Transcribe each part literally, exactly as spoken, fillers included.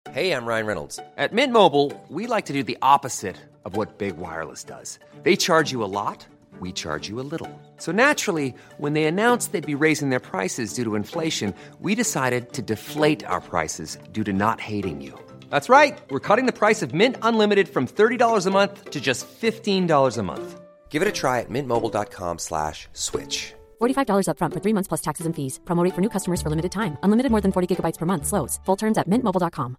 Hey, I'm Ryan Reynolds. At Mint Mobile, we like to do the opposite of what Big Wireless does. They charge you a lot, we charge you a little. So naturally, when they announced they'd be raising their prices due to inflation, we decided to deflate our prices due to not hating you. That's right. We're cutting the price of Mint Unlimited from thirty dollars a month to just fifteen dollars a month. Give it a try at mintmobile.com slash switch. forty-five dollars up front for three months plus taxes and fees. Promo rate for new customers for limited time. Unlimited more than forty gigabytes per month. Slows full terms at mint mobile dot com.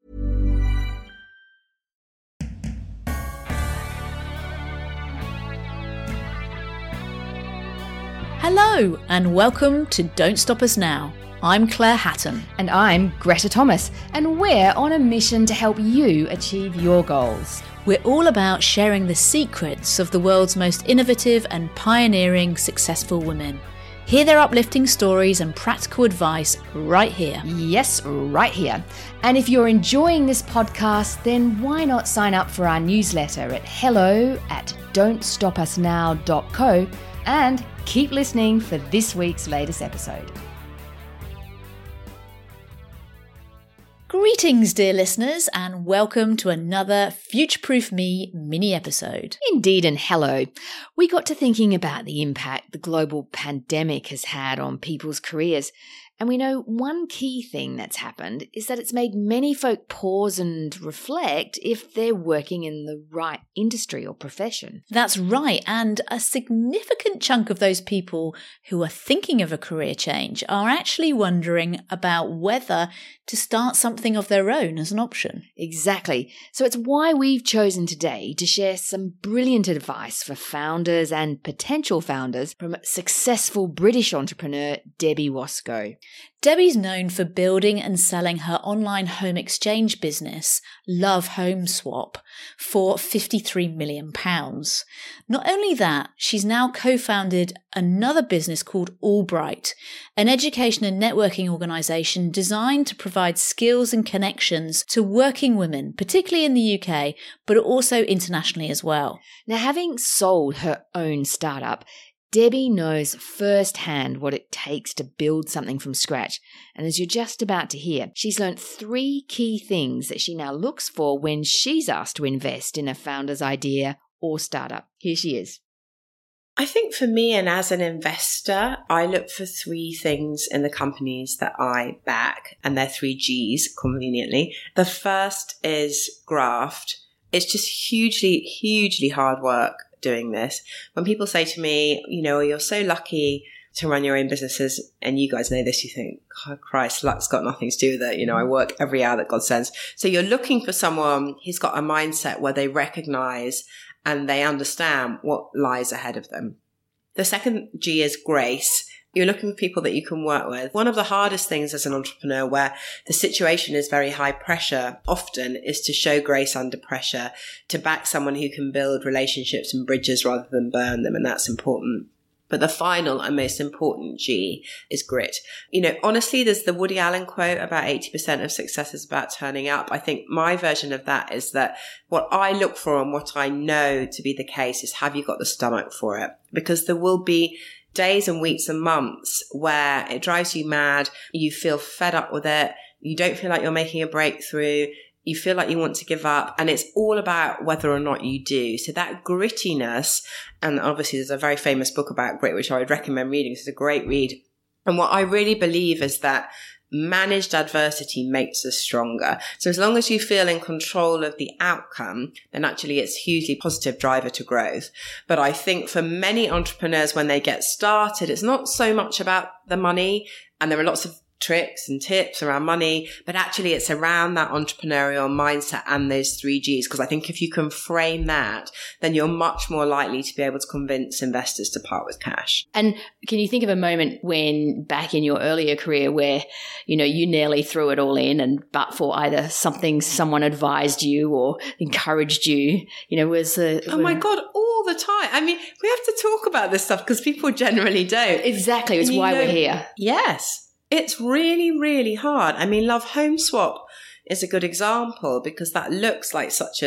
Hello and welcome to Don't Stop Us Now. I'm Claire Hatton. And I'm Greta Thomas. And we're on a mission to help you achieve your goals. We're all about sharing the secrets of the world's most innovative and pioneering successful women. Hear their uplifting stories and practical advice right here. Yes, right here. And if you're enjoying this podcast, then why not sign up for our newsletter at hello at don't stop us now dot co and keep listening for this week's latest episode. Greetings, dear listeners, and welcome to another Future-Proof Me mini episode. Indeed, and hello. We got to thinking about the impact the global pandemic has had on people's careers. And we know one key thing that's happened is that it's made many folk pause and reflect if they're working in the right industry or profession. That's right, and a significant chunk of those people who are thinking of a career change are actually wondering about whether to start something of their own as an option. Exactly. So it's why we've chosen today to share some brilliant advice for founders and potential founders from successful British entrepreneur Debbie Wasco. Debbie's known for building and selling her online home exchange business, Love Home Swap, for fifty-three million pounds. Not only that, she's now co-founded another business called Allbright, an education and networking organisation designed to provide skills and connections to working women, particularly in the U K, but also internationally as well. Now, having sold her own startup, Debbie knows firsthand what it takes to build something from scratch. And as you're just about to hear, she's learned three key things that she now looks for when she's asked to invest in a founder's idea or startup. Here she is. I think for me, and as an investor, I look for three things in the companies that I back, and they're three G's, conveniently. The first is graft. It's just hugely, hugely hard work doing this. When people say to me, you know, you're so lucky to run your own businesses, and you guys know this, you think, oh Christ, luck's got nothing to do with it. You know, I work every hour that God sends. So you're looking for someone who's got a mindset where they recognize and they understand what lies ahead of them. The second G is grace. You're looking for people that you can work with. One of the hardest things as an entrepreneur, where the situation is very high pressure, often is to show grace under pressure, to back someone who can build relationships and bridges rather than burn them. And that's important. But the final and most important G is grit. You know, honestly, there's the Woody Allen quote about eighty percent of success is about turning up. I think my version of that is that what I look for and what I know to be the case is, have you got the stomach for it? Because there will be days and weeks and months where it drives you mad, you feel fed up with it, you don't feel like you're making a breakthrough, you feel like you want to give up, and it's all about whether or not you do. So that grittiness, and obviously there's a very famous book about grit, which I would recommend reading. It's a great read. And what I really believe is that managed adversity makes us stronger. So as long as you feel in control of the outcome, then actually it's a hugely positive driver to growth. But I think for many entrepreneurs, when they get started, it's not so much about the money, and there are lots of tricks and tips around money, but actually it's around that entrepreneurial mindset and those three G's. Because I think if you can frame that, then you're much more likely to be able to convince investors to part with cash. And can you think of a moment when, back in your earlier career, where, you know, you nearly threw it all in, and but for either something someone advised you or encouraged you, you know, was a... Oh my God, all the time. I mean, we have to talk about this stuff because people generally don't. Exactly. It's why know, we're here. Yes. It's really, really hard. I mean, Love Home Swap is a good example because that looks like such a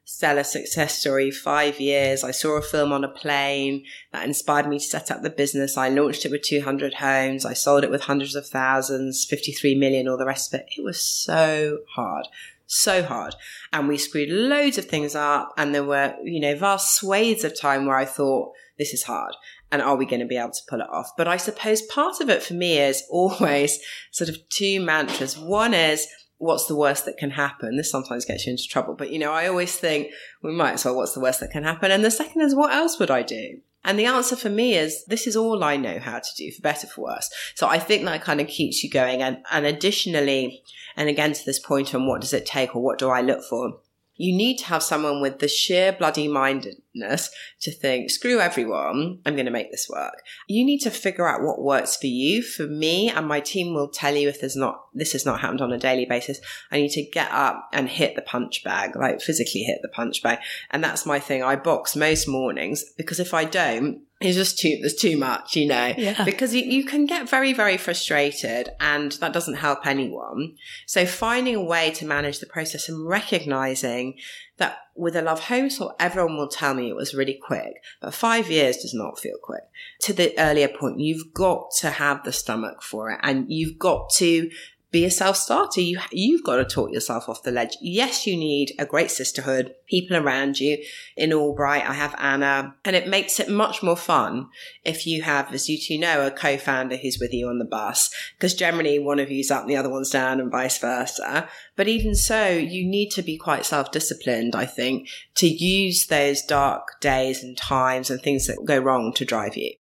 stellar success story, five years. I saw a film on a plane that inspired me to set up the business. I launched it with two hundred homes. I sold it with hundreds of thousands, fifty-three million, all the rest of it. It was so hard. So hard. And we screwed loads of things up. And there were, you know, vast swathes of time where I thought, this is hard. And are we going to be able to pull it off? But I suppose part of it for me is always sort of two mantras. One is, what's the worst that can happen? This sometimes gets you into trouble. But, you know, I always think we might as well, what's the worst that can happen? And the second is, what else would I do? And the answer for me is, this is all I know how to do, for better, for worse. So I think that kind of keeps you going. And, and additionally, and again to this point on what does it take or what do I look for? You need to have someone with the sheer bloody mindedness to think, screw everyone, I'm going to make this work. You need to figure out what works for you. For me, and my team will tell you if there's not, this has not happened on a daily basis, I need to get up and hit the punch bag, like physically hit the punch bag. And that's my thing. I box most mornings because if I don't, it's just too, there's too much, you know, yeah. because you, you can get very, very frustrated and that doesn't help anyone. So finding a way to manage the process and recognizing that with a Love Home Swap, everyone will tell me it was really quick, but five years does not feel quick. To the earlier point, you've got to have the stomach for it and you've got to be a self-starter. You, you've got to talk yourself off the ledge. Yes, you need a great sisterhood, people around you. In Albright, I have Anna, and it makes it much more fun if you have, as you two know, a co-founder who's with you on the bus, because generally one of you's up and the other one's down and vice versa. But even so, you need to be quite self-disciplined, I think, to use those dark days and times and things that go wrong to drive you.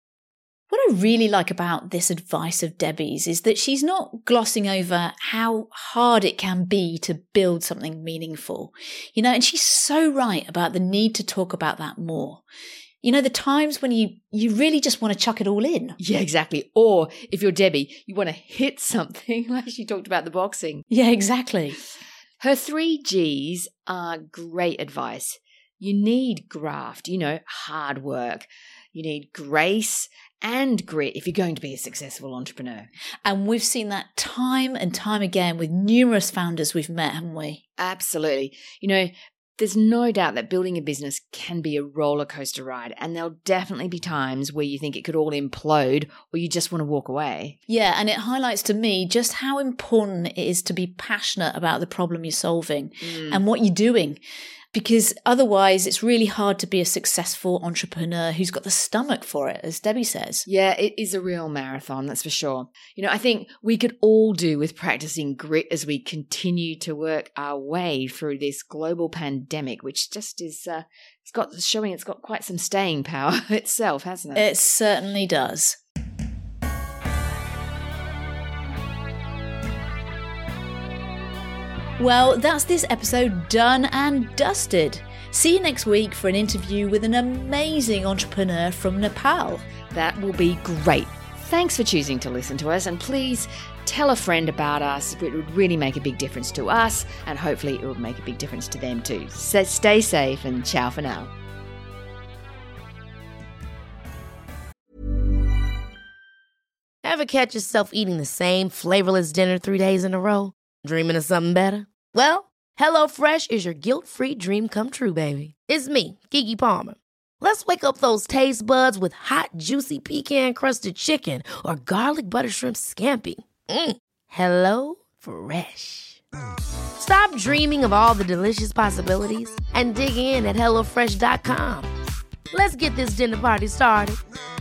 What I really like about this advice of Debbie's is that she's not glossing over how hard it can be to build something meaningful. You know, and she's so right about the need to talk about that more. You know, the times when you, you really just want to chuck it all in. Yeah, exactly. Or if you're Debbie, you want to hit something, like she talked about the boxing. Yeah, exactly. Her three G's are great advice. You need graft, you know, hard work. You need grace and grit if you're going to be a successful entrepreneur. And we've seen that time and time again with numerous founders we've met, haven't we? Absolutely. You know, there's no doubt that building a business can be a roller coaster ride, and there'll definitely be times where you think it could all implode or you just want to walk away. Yeah, and it highlights to me just how important it is to be passionate about the problem you're solving mm. and what you're doing. Because otherwise it's really hard to be a successful entrepreneur who's got the stomach for it, as Debbie says. Yeah, it is a real marathon, that's for sure. You know, I think we could all do with practicing grit as we continue to work our way through this global pandemic, which just is, uh, it's got showing it's got quite some staying power itself, hasn't it? It certainly does. Well, that's this episode done and dusted. See you next week for an interview with an amazing entrepreneur from Nepal. That will be great. Thanks for choosing to listen to us, and please tell a friend about us. It would really make a big difference to us, and hopefully it will make a big difference to them too. So stay safe and ciao for now. Ever catch yourself eating the same flavorless dinner three days in a row? Dreaming of something better? Well, HelloFresh is your guilt-free dream come true, baby. It's me, Keke Palmer. Let's wake up those taste buds with hot, juicy pecan-crusted chicken or garlic butter shrimp scampi. Mm. Hello Fresh. Stop dreaming of all the delicious possibilities and dig in at hello fresh dot com. Let's get this dinner party started.